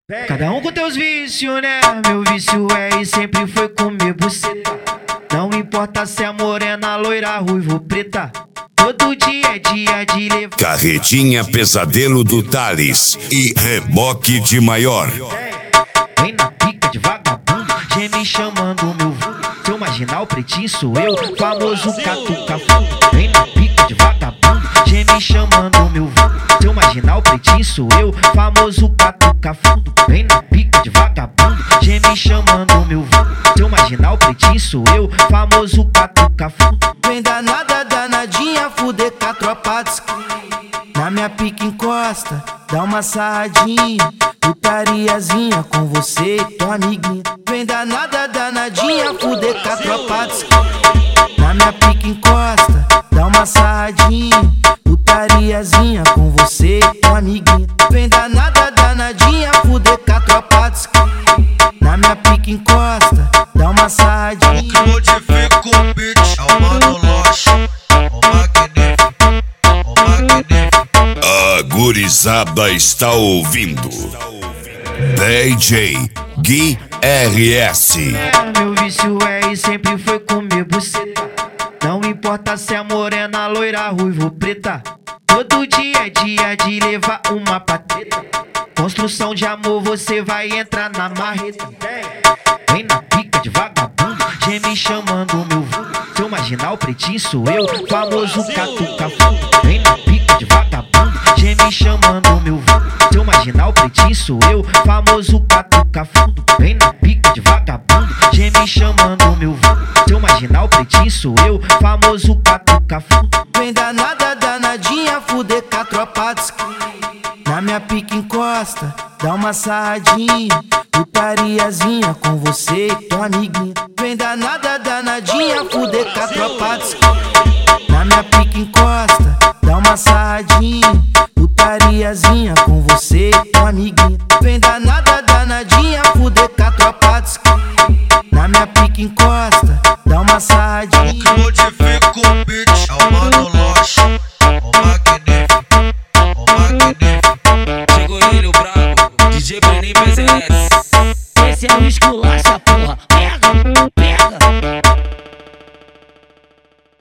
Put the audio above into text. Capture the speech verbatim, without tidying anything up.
Cada um com teus vícios, né? Meu vício é e sempre foi comer buceta. Não importa se é morena, loira, ruiva ou preta. Todo dia é dia de levar. Carretinha Pesadelo do Thales e Reboque de Maior. Vem na pica de vagabundo, geme chamando meu vulgo. Seu marginal pretinho sou eu, famoso catuca fundo. Vem na pica de vagabundo, geme chamando meu vulgo. Seu marginal pretinho sou eu, famoso catuca fundo. Vem na pica de vagabundo, geme chamando meu vulgo. Seu marginal pretinho sou eu, famoso catuca fundo. Vem danada, danadinha, fuder com a tropa de na minha pica encosta, dá uma sarradinha, putariazinha com você e tua amiguinha. Vem danada, danadinha, fuder com a tropa de na minha pica encosta, dá uma sarradinha, putariazinha com você e tua amiguinha. Vem danada, danadinha, fuder com a tropa de na minha pica encosta, dá uma sarradinha. O que modifica o beat é o Mano Loche, o magnífico, o magnífico. A gurizada está ouvindo D J Gui R S. Meu vício é e sempre foi comer buceta. Não importa se é morena, loira, ruiva ou preta. Todo dia é dia de levar uma pateta. Construção de amor, você vai entrar na marreta. Vem na pica de vagabundo, geme chamando meu vulgo. Seu marginal pretinho sou eu, famoso catuca fundo. Vem na pica de vagabundo, geme chamando meu vulgo. Seu marginal pretinho sou eu, famoso catuca fundo. Vem na pica de vagabundo, geme chamando meu vulgo. Seu marginal pretinho sou eu, famoso catuca fundo. Vem danada, danadinha, fuder com a tropa de na minha pica encosta, dá uma sarradinha, putariazinha com você e tua amiguinha. Vem danada, danadinha, fuder com a tropa de na minha pica encosta, dá uma sarradinha, putariazinha com você e tua amiguinha. Vem danada, danadinha, fuder com a tropa de na minha pica encosta, dá uma sarradinha. O que modifica